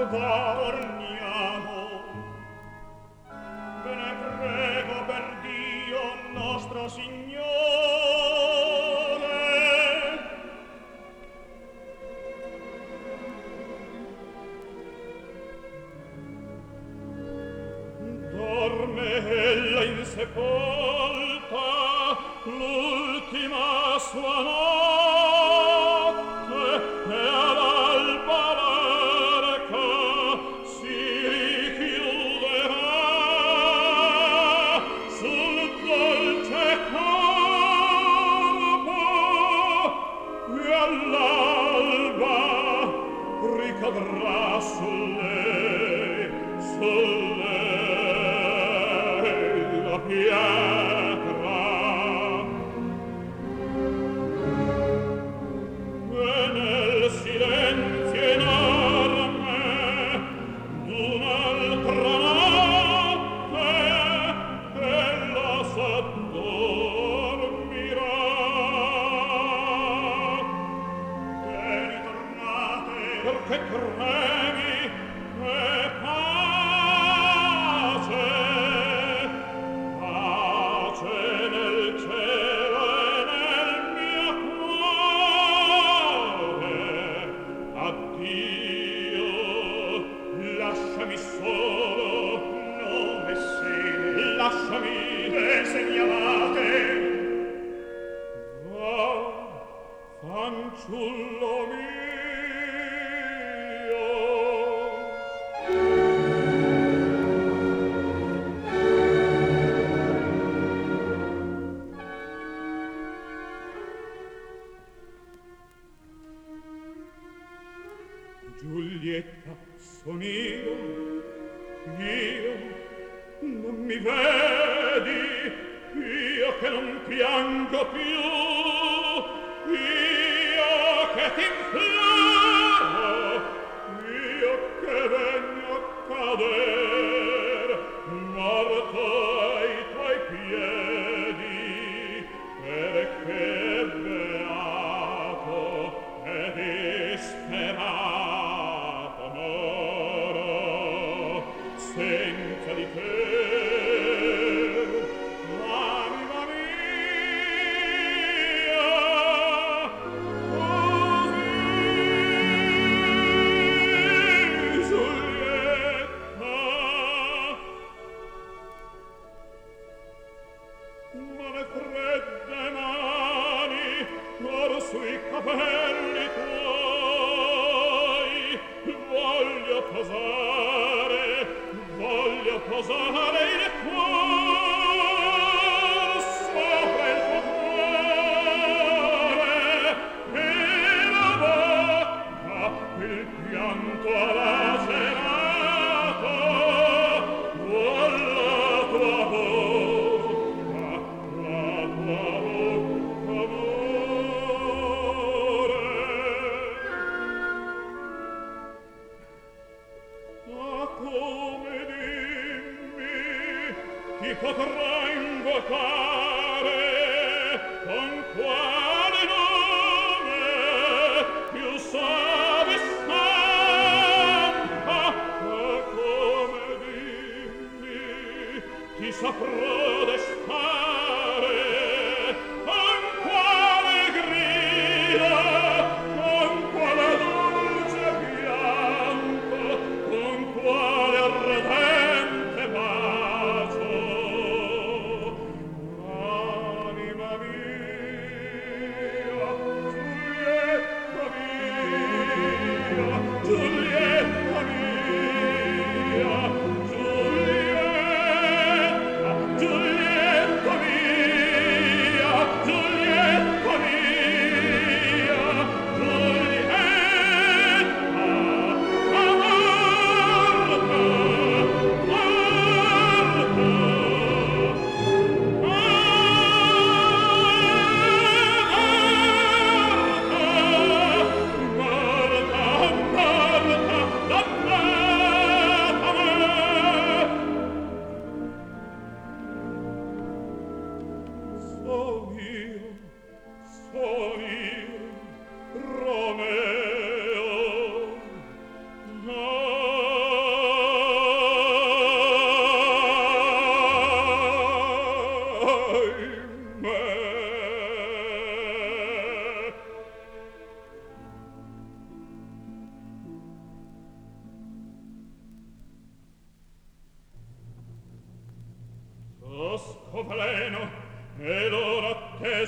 Torniamo. Ve ne prego per Dio nostro Signore. Dorme ella insepolta l'ultima sua notte e all'alba l'arca si richiuderà sul dolce corpo e all'alba ricadrà su lei la pietra. E nel silenzio enorme d'un'altra notte ella s'addormirà. E ritornate perché tremi e pace nel cielo e nel mio cuore. Addio, lasciami solo, non me sei, lasciami se mi amate. Oh, fanciullo mio. Giulietta, son io, non mi vedi, io che non piango più, io che t'imploro, io che vengo a cader, morto ai tuoi piedi, perché beato e disperato moro senza di te. Anima mia, così, Giulietta, ma le fredde mani or sui capelli tuoi voglio posare il cuor sopra il tuo cuore e la bocca il pianto lacerato vuol la tua bocca amore. Ma come dimmi chi potrà invocare, con quale nome più suave stampa? Ma come dimmi ti saprò destare, con quale grido, con quale dolce pianto, con quale ardente bacio.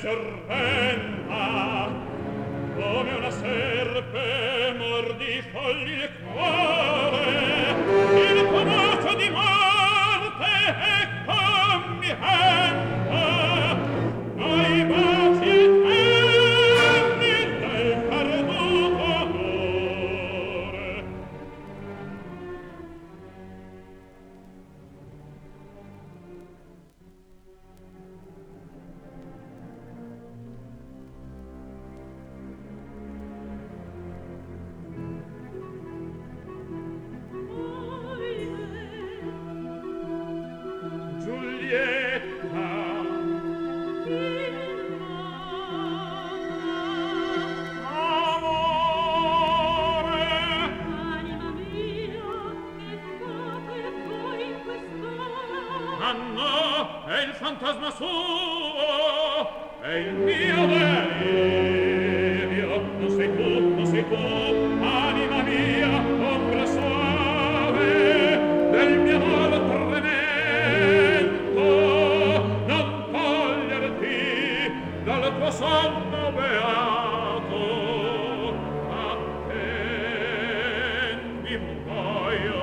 sorrenda, come una serpe mordi fogli il cuore, il tuo bacio di morte è commiendo ai baci eterni del perduto amore. Fantasma suo è il mio delirio, non sei tu, anima mia, ombra soave del mio amor tremendo, non toglierti dal tuo sonno beato, attendi un paio.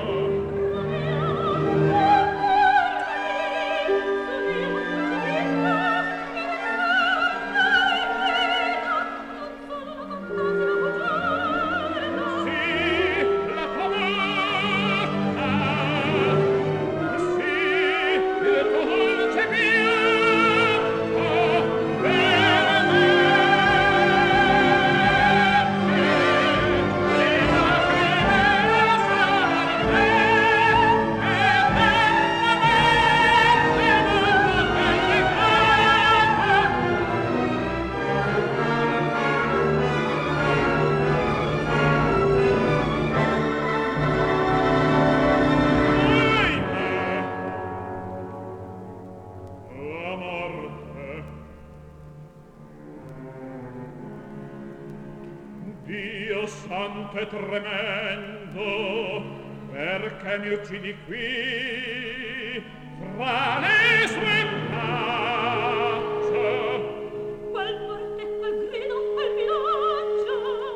Santo e tremendo, perché mi uccidi qui fra le sue braccia? Quel morte, quel grido, quel minaccia,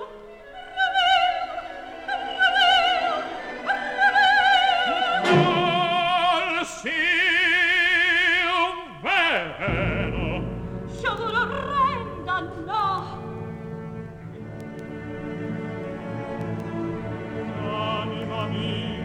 Qual sia un vero? sciagura orrenda, no! Anima mia,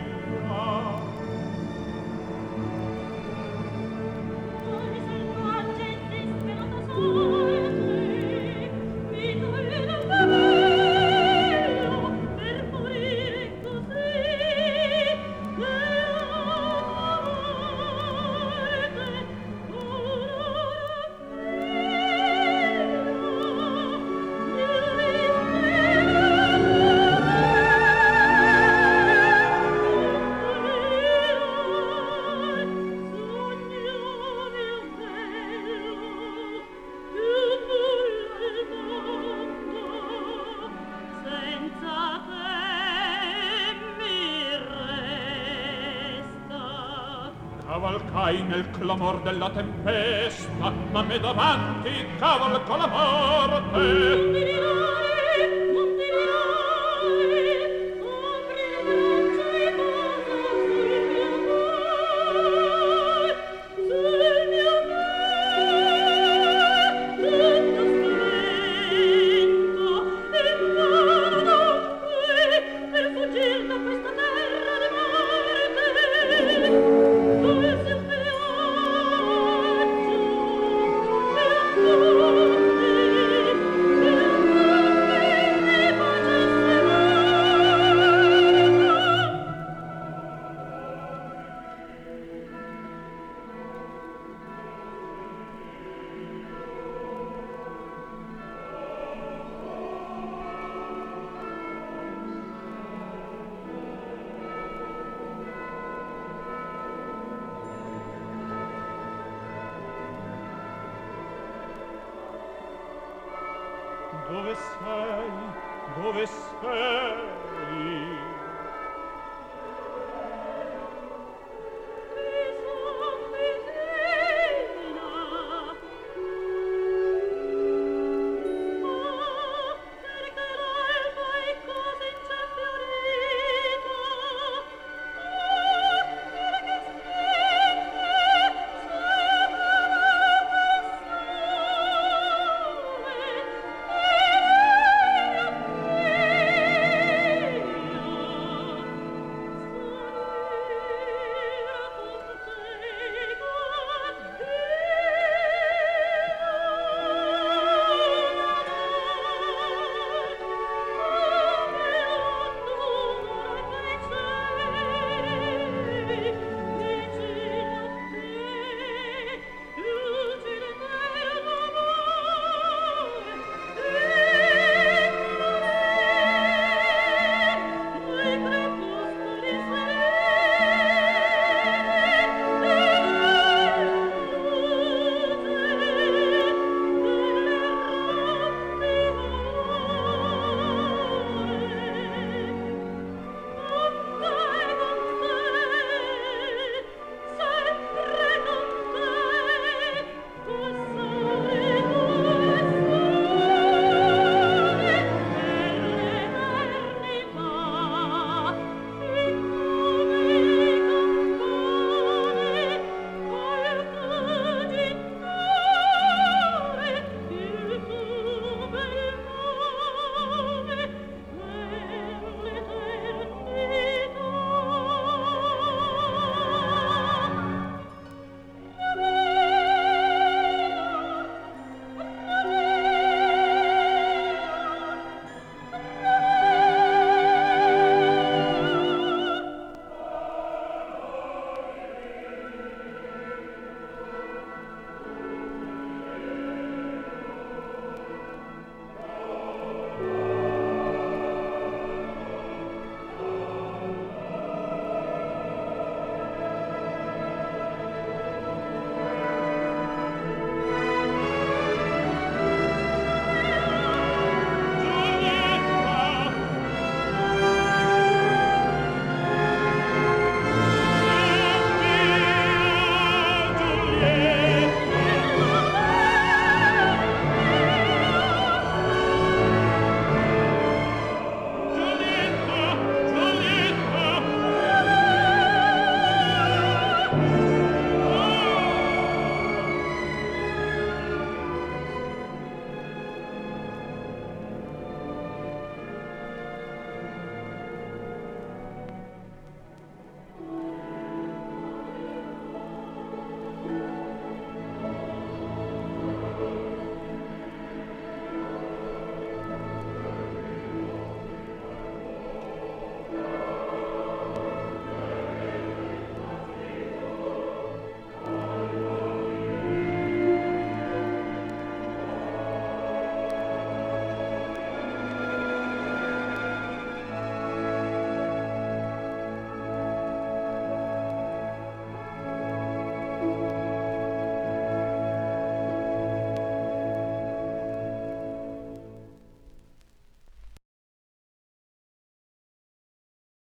Ora selvaggia e disperata sorte, mi toglie dal cavello per morire così, nella morte, senza te mi resta. cavalcai nel clamor della tempesta, ma me davanti cavalco la morte. Non ti dirai, apri le braccia e posa sul mio amor, tanto spavento, e vado qui per fuggir da questa terra di morte, dove sempre Dove sei? Dove sei?